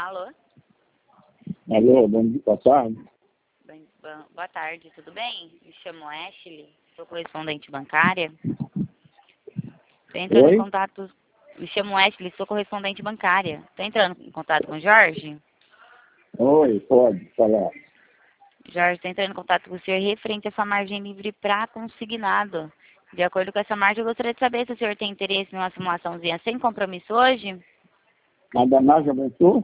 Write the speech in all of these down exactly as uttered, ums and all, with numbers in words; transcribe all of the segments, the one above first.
Alô? Alô, bom dia, boa tarde. Bem, bo- boa tarde, tudo bem? Me chamo Ashley, sou correspondente bancária. Estou entrando em Oi? contato... Me chamo Ashley, sou correspondente bancária. Estou entrando em contato com o Jorge. Oi, pode falar. Jorge, estou entrando em contato com o senhor referente a essa margem livre para consignado. De acordo com essa margem, eu gostaria de saber se o senhor tem interesse em uma simulaçãozinha sem compromisso hoje. Nada mais aumentou?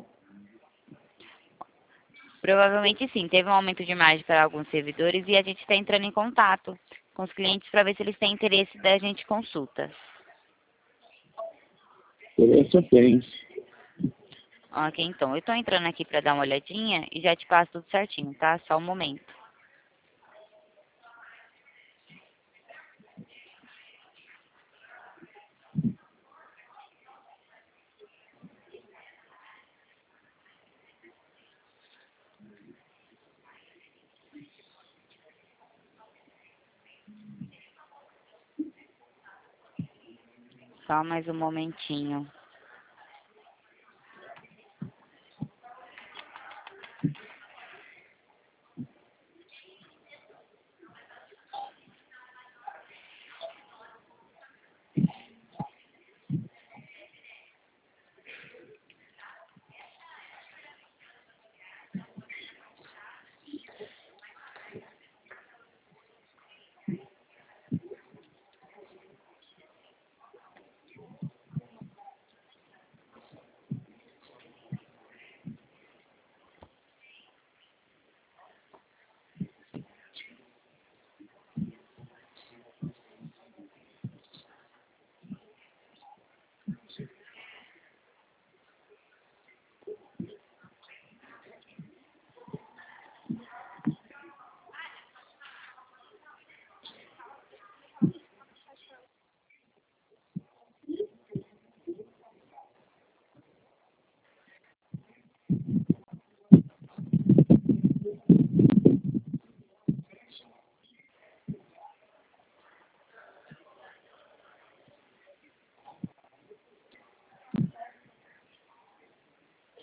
Provavelmente sim, teve um aumento de margem para alguns servidores e a gente está entrando em contato com os clientes para ver se eles têm interesse da gente consulta. Interesse eu tenho. Ok, então, eu estou entrando aqui para dar uma olhadinha e já te passo tudo certinho, tá? Só um momento. Só mais um momentinho.